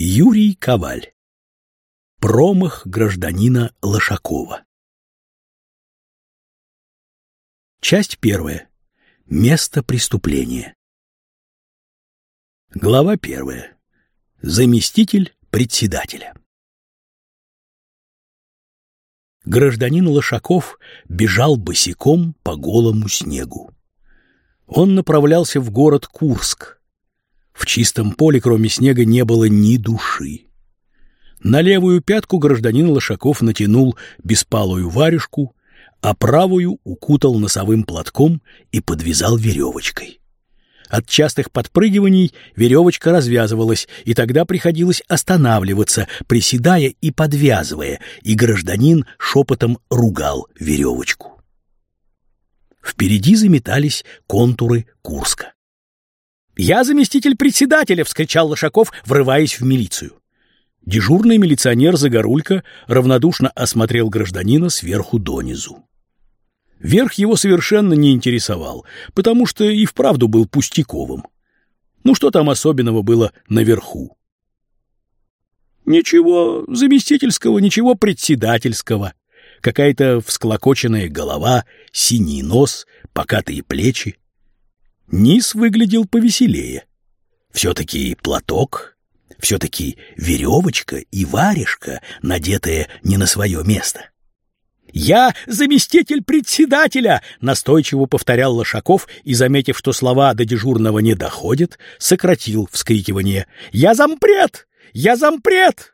Юрий Коваль. Промах гражданина Лошакова. Часть первая. Место преступления. Глава первая. Заместитель председателя. Гражданин Лошаков бежал босиком по голому снегу. Он направлялся в город Курск. В чистом поле, кроме снега, не было ни души. На левую пятку гражданин Лошаков натянул беспалую варежку, а правую укутал носовым платком и подвязал веревочкой. От частых подпрыгиваний веревочка развязывалась, и тогда приходилось останавливаться, приседая и подвязывая, и гражданин шепотом ругал веревочку. Впереди заметались контуры Курска. «Я заместитель председателя!» — вскричал Лошаков, врываясь в милицию. Дежурный милиционер Загорулько равнодушно осмотрел гражданина сверху донизу. Верх его совершенно не интересовал, потому что и вправду был пустяковым. Ну что там особенного было наверху? Ничего заместительского, ничего председательского. Какая-то всклокоченная голова, синий нос, покатые плечи. Низ выглядел повеселее. Все-таки платок, все-таки веревочка и варежка, надетая не на свое место. «Я заместитель председателя!» — настойчиво повторял Лошаков и, заметив, что слова до дежурного не доходят, сократил вскрикивание. «Я зампред! Я зампред!»